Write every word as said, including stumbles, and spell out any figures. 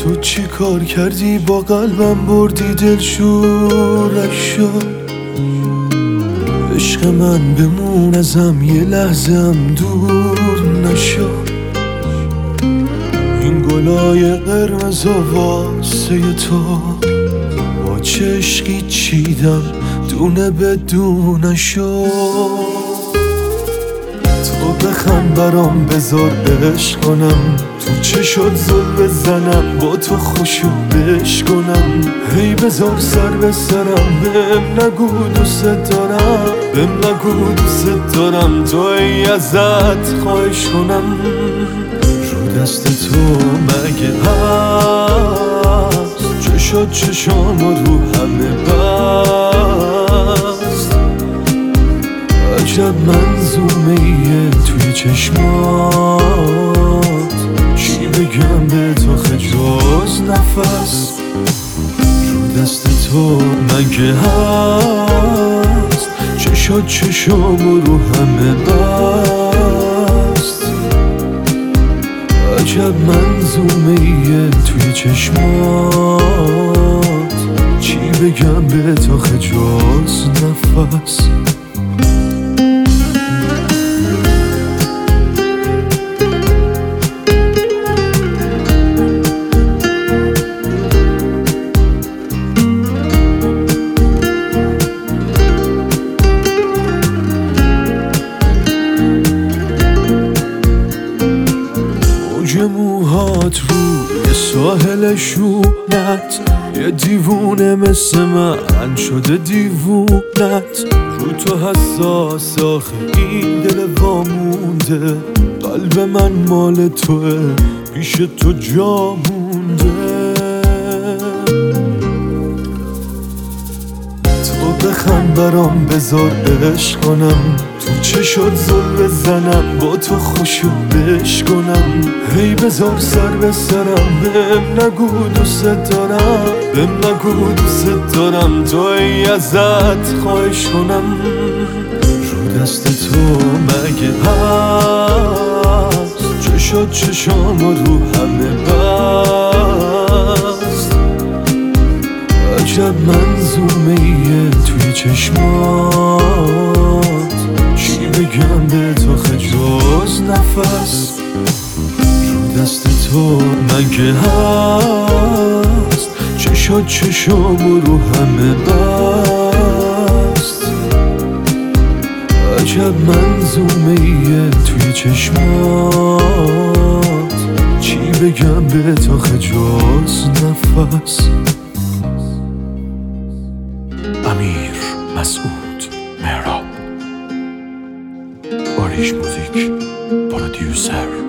تو چی کار کردی با قلبم بردی دلشورشو عشق من بمون ازم یه لحظم دور نشو این گلای قرمز واسه تو با چه عشقی چیدم دونه بدونشو تو بخند برام بذار عشق کنم تو چه شد زل بزنم با تو خوشو بش کنم هی بذار سر به سرم بهم نگو دوست دارم بهم نگو دوست دارم تو ای ازت خواهش کنم رو دست تو مگه هست چه شد چشام رو همه بست عجب منظومه ایه توی چشمات چی بگم به تو خجاز نفس رو دست تو مگه هست چه شد چشام رو همه بست عجب منظومه ایه توی چشمات چی بگم به تو خجاز نفس موهات روی ساحل شونت یه دیوونه مثل من شده دیوونت رو تو حساس آخه این دل وامونده قلب من مال توه پیش تو جا مونده تو بخند برام بذار عشق کنم تو چه شد زل بزنم با تو خوشو بش کنم هی بذار سر به سرم بهم نگو دوست دارم بهم نگو دوست دارم تو ای ازت خواهش کنم رو دست تو مگه هست چه شد چشام رو همه بست عجب منظومه ایه توی چشمات چی بگم به تو خجاز نفس رو دست تو مگه هست چه شد چشام رو همه بست عجب منظومه ایه توی چشمات چی بگم به تو خجاز نفس امیر مسعود مهراب باریش موزیک پرودیوسر